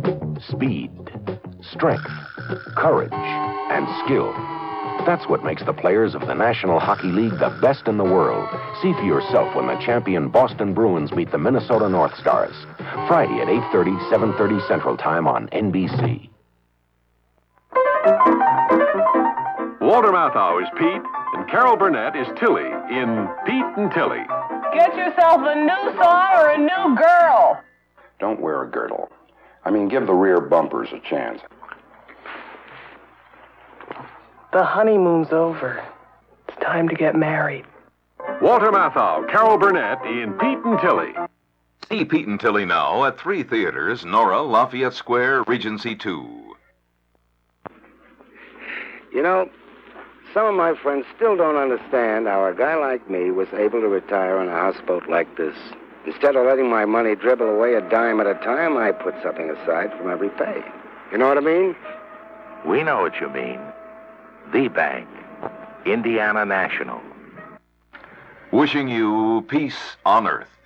Speed, strength, courage, and skill. That's what makes the players of the National Hockey League the best in the world. See for yourself when the champion Boston Bruins meet the Minnesota North Stars. Friday at 8:30, 7:30 Central Time on NBC. Walter Matthau is Pete, and Carol Burnett is Tilly in Pete and Tilly. Get yourself a new thigh or a new girl. Don't wear a girdle. I mean, give the rear bumpers a chance. The honeymoon's over. It's time to get married. Walter Matthau, Carol Burnett in Pete and Tilly. See Pete and Tilly now at 3 theaters, Nora, Lafayette Square, Regency 2. You know, some of my friends still don't understand how a guy like me was able to retire on a houseboat like this. Instead of letting my money dribble away a dime at a time, I put something aside from every pay. You know what I mean? We know what you mean. The bank, Indiana National. Wishing you peace on earth.